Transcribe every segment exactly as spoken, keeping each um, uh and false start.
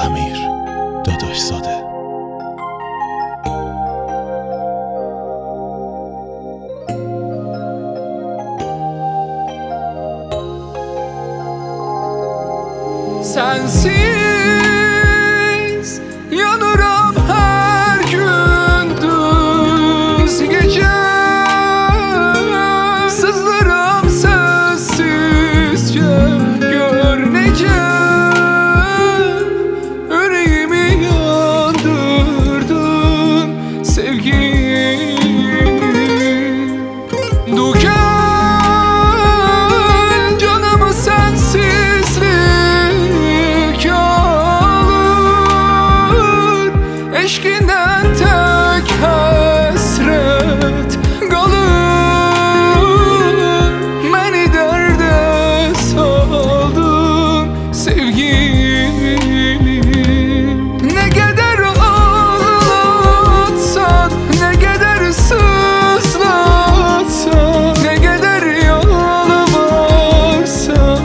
Amir Dadaşzade. Sensiz yanırım her gündüz gece, sızlarım sessizce, gör nece yüreğimi yandırdın sevgilim. Du gel canımı sensizlik alır, eşkinden tek hasret kalır. Beni derde saldın sevgilim. Ne kadar ağlatsan, ne kadar sızlatsan, ne kadar yalvarsan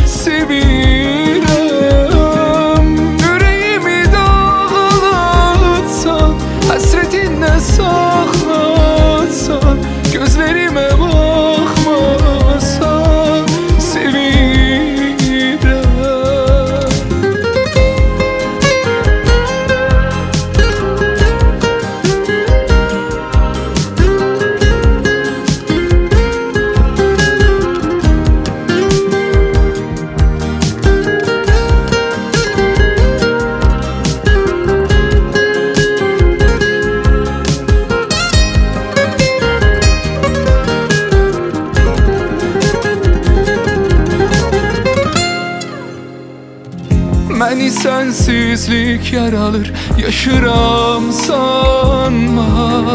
seviyorum. Yüreğimi dağlatsan, hasretinle saklatsan, gözlerime bakmasan seviyorum. Beni sensizlik yaralır, yaşıram sanma.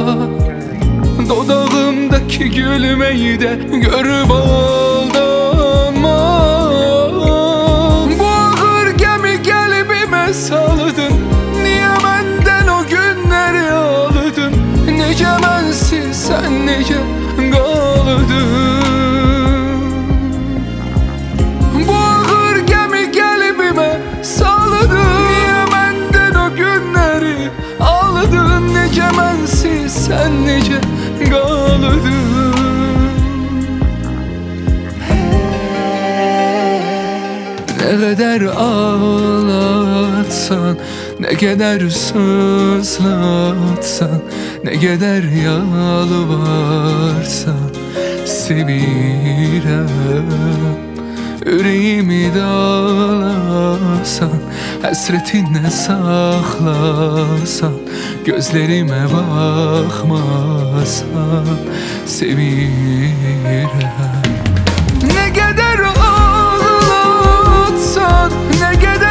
Dodağımdaki gülmeyi de görüp aldama. Bu ağır gemi kalbime saldın, niye benden o günleri aldın? Nece bensiz sen nece kaldın? Nece bensiz sen nece kaldın? Ne kadar ağlatsan, ne kadar sızlatsan, ne kadar yalvarsan seviyorum. Yüreğimi dağlasan, hasretinle saklasan, gözlerime bakmasan seviyorum. Ne kadar ağlatsan, ne kadar